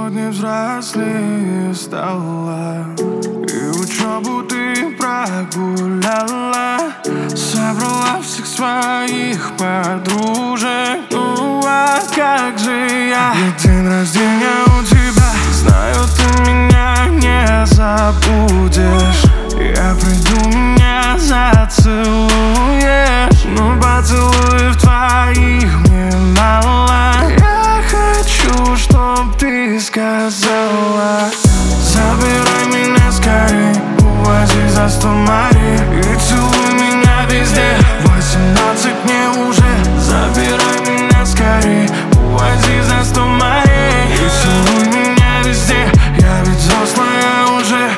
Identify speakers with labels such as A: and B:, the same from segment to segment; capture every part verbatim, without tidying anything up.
A: сегодня взрослее стала, и учебу ты прогуляла. Собрала всех своих подружек. Ну а как же я? Ведь день рождения у тебя. Знаю, ты меня не забудешь. Я приду, меня зацелуешь. Но поцелуев твоих мне мало. Я хочу, чтоб ты сказала: забирай меня скорей, увози за сто морей и целуй меня везде. Восемнадцать мне уже, забирай меня скорей, увози за сто морей и целуй меня везде. Я ведь взрослая уже.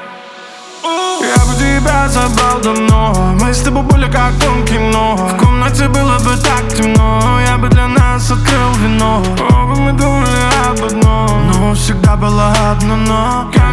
A: Я бы тебя забрал давно, мы с тобой были как в том кино. В комнате было бы так темно, я бы для нас открыл вино. Оба мы думали об одном, но всегда было одно но.